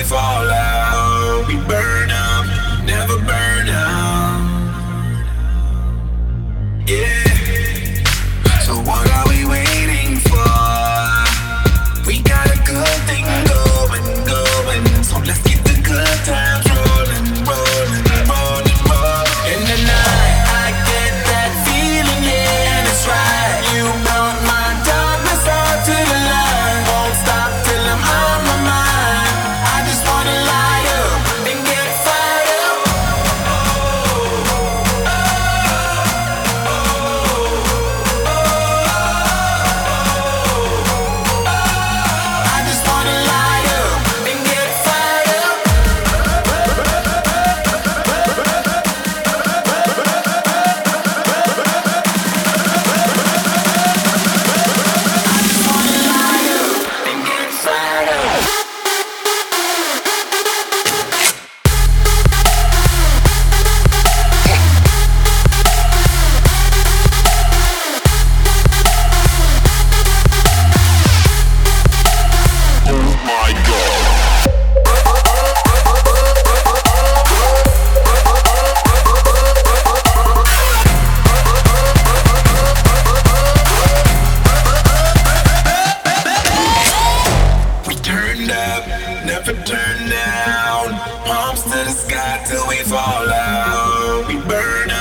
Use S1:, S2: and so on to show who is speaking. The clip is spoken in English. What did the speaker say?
S1: fall out. We burn up, never burn out. Yeah. So what are we waiting for? We got a good thing going. So let's keep the good times rolling, rolling, rolling, rolling. In the night, I get that feeling, yeah, and it's right. You brought my darkness out to the light. Won't stop till I'm on my mind. I just wanna light up and get fired up. I just wanna light up and get fired up. Wanna light up and get fired up. We turned up, never turn down. Palms to the sky till we fall out. We burn